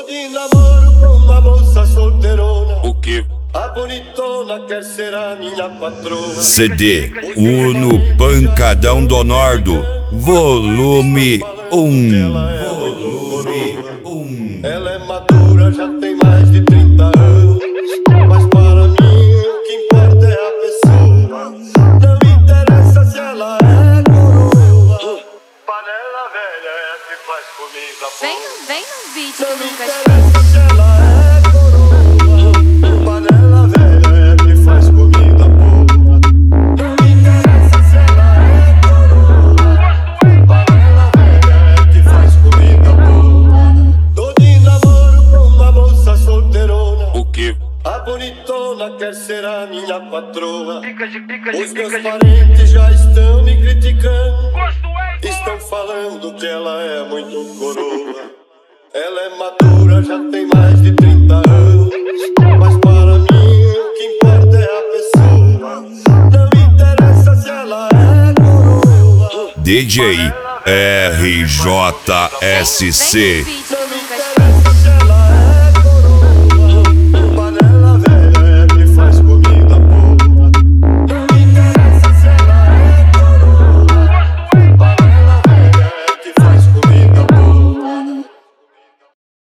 de namoro com uma moça solteirona. O que? A bonitona quer ser a minha patroa. CD Uno Pancadão do Nordo, volume 1. Ela é madura, já tem mais de 30 anos. Mas para mim o que importa é a pessoa. Não interessa se ela é coroa. Panela velha é que faz comida boa. Vem no beat que Não nunca interessa se ela é coroa. Panela velha é que faz comida boa. Não interessa se ela é coroa. Panela velha é que faz comida boa. Tô de namoro com uma moça solteirona. O que? A bonitona quer ser a minha patroa. Os meus parentes já estão me criticando. Estão falando que ela é muito coroa. Ela é madura, já tem mais de 30 anos. Mas para mim o que importa é a pessoa. Não interessa se ela é coroa. DJ RJSC.